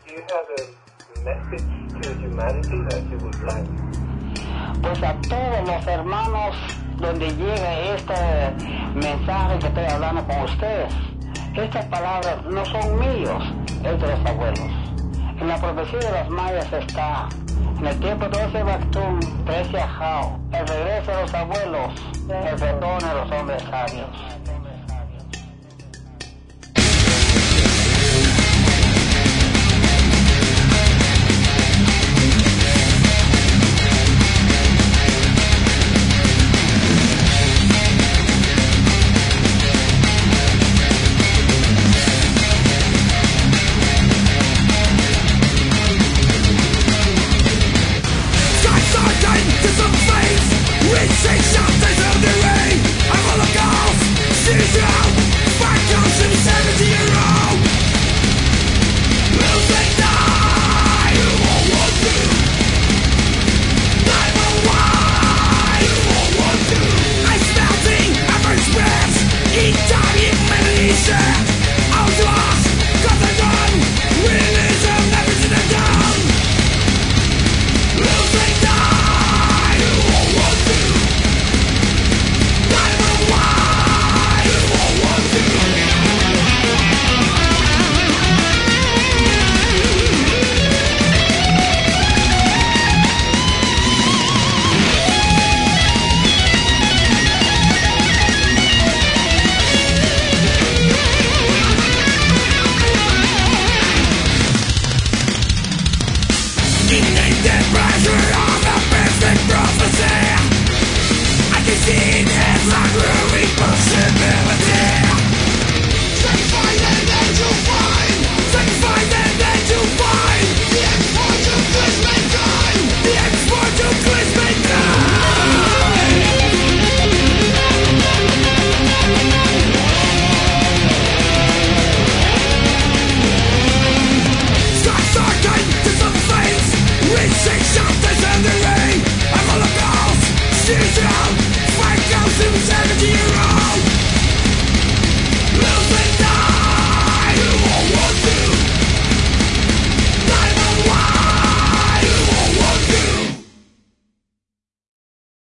you have a message to humanity that you would like? Pues a todos los hermanos donde llegue este mensaje que estoy hablando con ustedes, estas palabras no son míos, es de los abuelos. En la profecía de los mayas está, en el tiempo de ese Bactún, Preciajao, el regreso de los abuelos, el retorno de los hombres sabios. Seen as my growing possibility.